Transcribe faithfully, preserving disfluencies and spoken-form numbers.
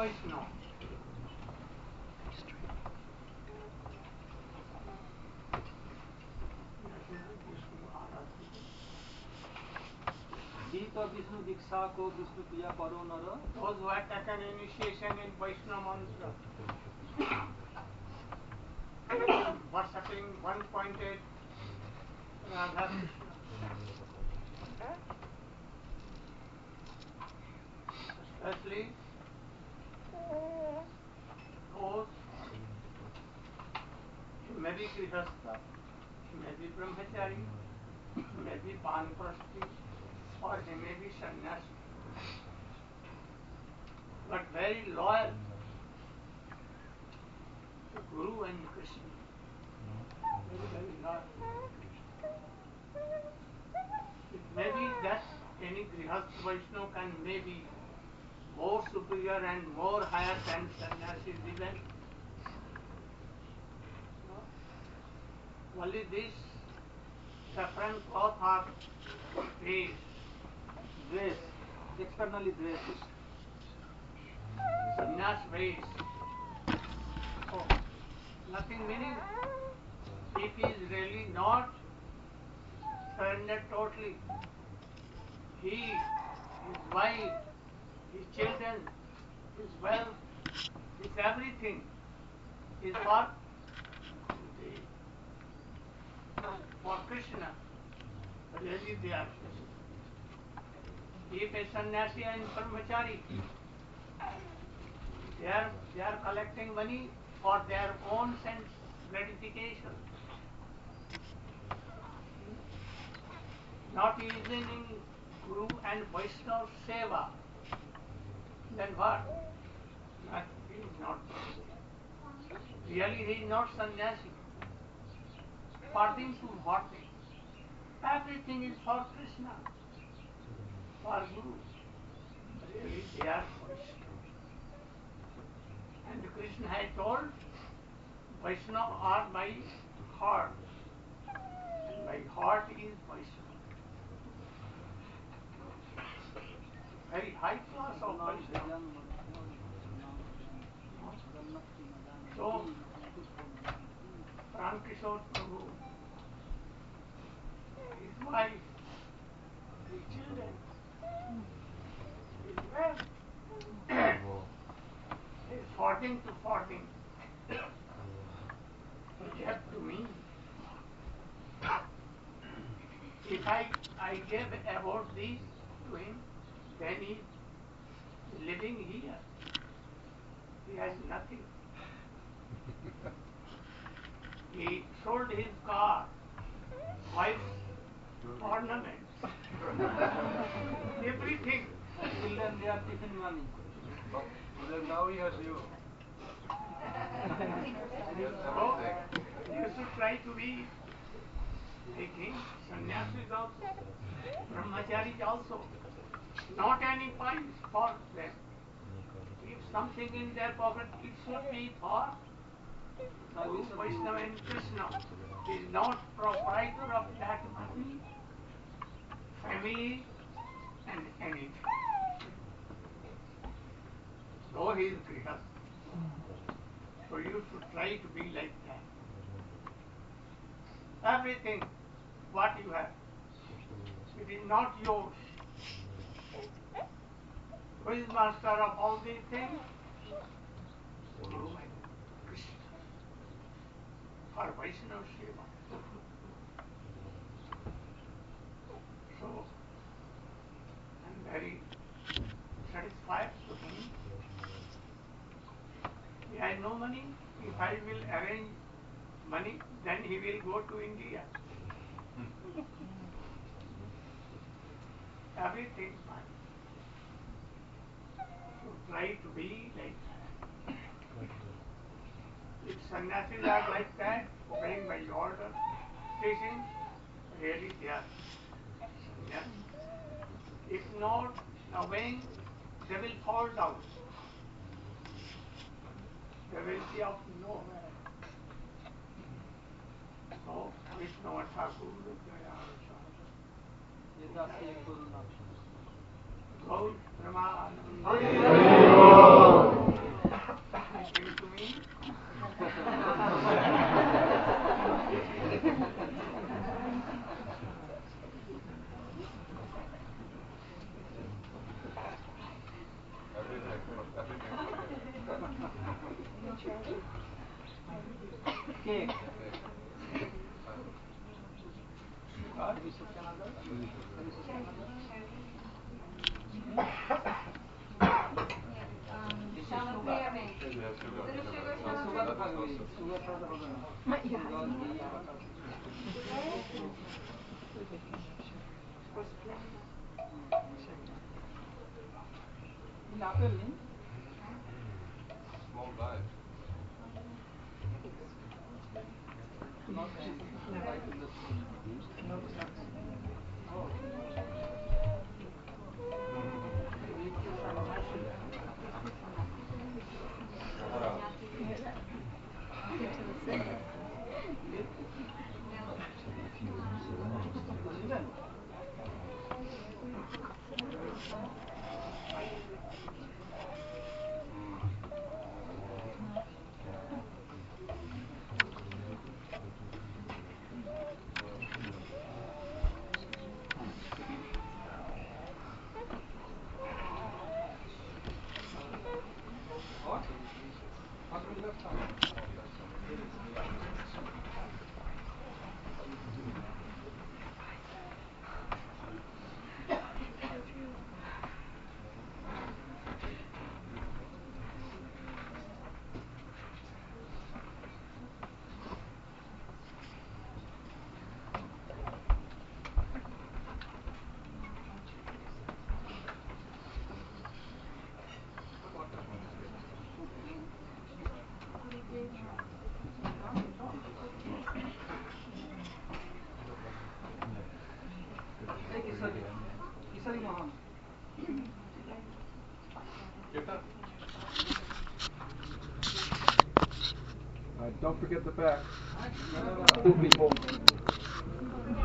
Vaishnava. Dita Vishnu Diksha ko Vishnu Priya Paro Nara. Those who have taken initiation in Vaishnava mantra, worshipping one pointed Radha Krishna, especially those, he may be Grihastha, he may be Brahmachari, he may be Banprasti, or he may be Sannyasi, but very loyal to Guru and Krishna. Very, very loyal. It may be that any Grihastha Vaishnava can may be more superior and more higher than sannyasis even. No? Only this saffron cloth are raised. Dress, externally dressed. Sannyas ways. Oh, nothing meaning. If he is really not surrendered totally, he, his wife, his children, his wealth, his everything is for the, for Krishna. Really they are. If a sannyasi and brahmachari, they are, they are collecting money for their own sense gratification, not using Guru and Vaishnava seva, then what? Not, he is not. Really he is not sannyasi. Parting to what thing? Everything is for Krishna, for Guru. Really they are Vaishnava. And Krishna has told, Vaishnava are my heart. And my heart is Vaishnava. Very high class of Vaishnava. So, Ram Kishore Prabhu, his wife, his children, his wealth, is forging to forging. He gave to me. If I, I gave about this to him, then he is living here. He has nothing. He sold his car, wife's ornaments, everything. Children, they are tiffin money. Then now he has you. So, you should try to be like him. Sannyasis also, brahmacharis also. Not any pies for them. If something in their pocket, it should be for Guru, Vaishnava and Krishna. He is not proprietor of that money, family and anything. So he is Grihastha. So you should try to be like that. Everything, what you have, it is not yours. Who is master of all these things? Guru and Krishna. For Vaishnava Seva. So, I am very satisfied to him. He has no money. If I will arrange money, then he will go to India. Everything fine. So try to be like that. If sannyasis are like that, obeying my order, teaching, really they are sannyasis. If not obeying, they will fall down. They will be of nowhere. So, Vishnu Thakur Jaya Shanti. Vedasi Guru Nath. Gaur Pramanand. anything to me. Everything, everything for you. Cake. What? Have you taken other? Have you taken other? Yeah, sugar. Sugar তো থাকবে, sugar ছাড়া হবে না। Sugar, ঘি, butter. নীল apple নেই? Small guy. Not right to this. No sense. Oh. বুঝলেন? What? What will you start? Hey, Kisari. Kisari Mohan. Uh, don't forget the back. Two people.